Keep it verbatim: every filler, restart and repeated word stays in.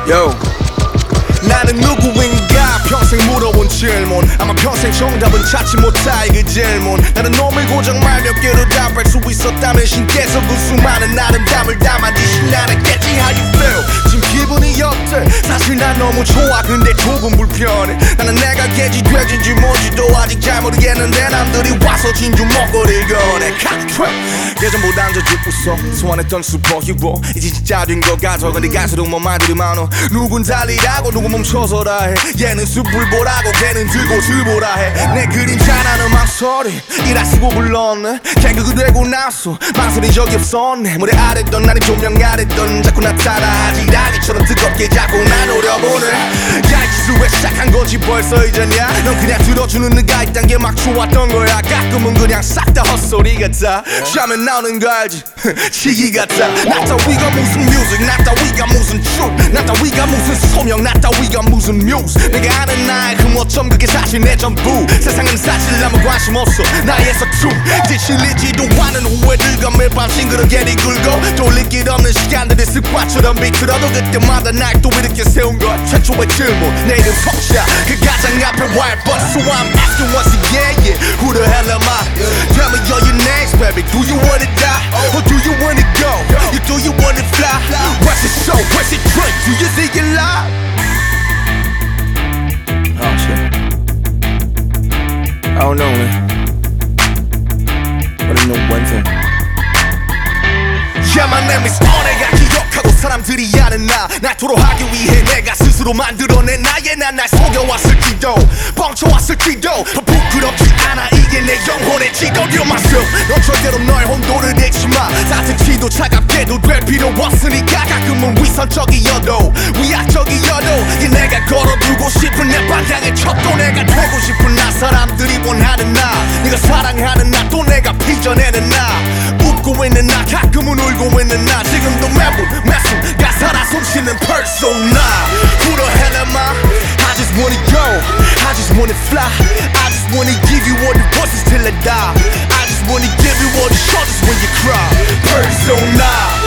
Yo. 나는 누구인가 평생 물어본 질문 아마 평생 정답은 찾지 못할 그 질문 나는 놈을 고정 말 몇 개로 답할 수 있었다면 신께서 그 수많은 아름다움을 담아주신 나랬겠지. How you feel? 지금 기분이 어때? 사실 난 너무 좋아 근데 조금 불편해. 나는 내가 개지 돼지인지 뭔지도 아직 잘 모르겠는데 남들이 와서 진주 먹거리를 꺼내. 예전보단 더 웃어 소환했던 슈퍼히로 이제 진짜 된 것 같아. 근데 갈수록 뭐 말들이 많어. 누군 달리라고 누군 멈춰서라 해. 얘는 숲을 보라고 걔는 들고 들보라 해. 내 그림자라는 망설이 이라 쓰고 불렀네. 개그가 되고 나서 망설인 적이 없었네. 무대 아랬던 나는 조명 아랬던 자꾸 나타나 지라기처럼 뜨겁게 자꾸 날 노려보네. 야 이 짓을 왜 시작한 거지 벌써 이제냐. 넌 그냥 들어주는 네가 있단 게 막 좋았던 거야. 가끔은 그냥 싹 다 헛소리 같아. 쉬면 나오는 거 알지 시기 같아. 나 따위가 무슨 뮤직 나 따위가 무슨 truth 나 따위가 무슨 소명 나 따위가 무슨 뮤즈. 내가 아는 나의 흠어점 그게 사실 내 전부. 세상은 사실 아무 관심 없어 나의 서춤. 이제 실리지도 않은 후회들과 매일 밤 싱그럽게 뒤굴고 돌릴 길 없는 시간들이 습관처럼 비틀어도 그때마다 날 또 이렇게 세운 것. 최초의 질문 내 이름 석자 그 가장 앞에 wild but so I'm asking once again yeah who the hell am I? Tell me all your names baby. Do you wanna die or do you wanna go? You do you wanna fly? What's it show? What's it drink? Do you think you lie? Oh shit I don't know man But I know one thing Yeah my name is on 내가 기억하고 사람들이 아는 나 날 토로하기 위해 내가 스스로 만들어낸 나의 난 날 속여왔을지도 뻥쳐왔을지도 부끄럽지 않아 이게 내 영혼의 지도. You're myself 넌 절대로 너의 혼돈을 내지 마. 따뜻히도 차갑게도 될 필요 없으니까 가끔은 위선적이어도 위약적이어도 이게 내가 걸어두고 싶은 내 방향의 척도 내가 되고 싶은 나. 사람들이 원하는 나 네가 사랑하는 나 또 내가 빚어내는 나. 웃고 있는 나 가끔은 울고 있는 나 지금도 매분 매순 가사라 숨쉬는 persona. Who the hell am I? I just wanna go I just wanna fly I just wanna give you all the voices till I die. I just wanna give you all the shoulders when you cry. Persona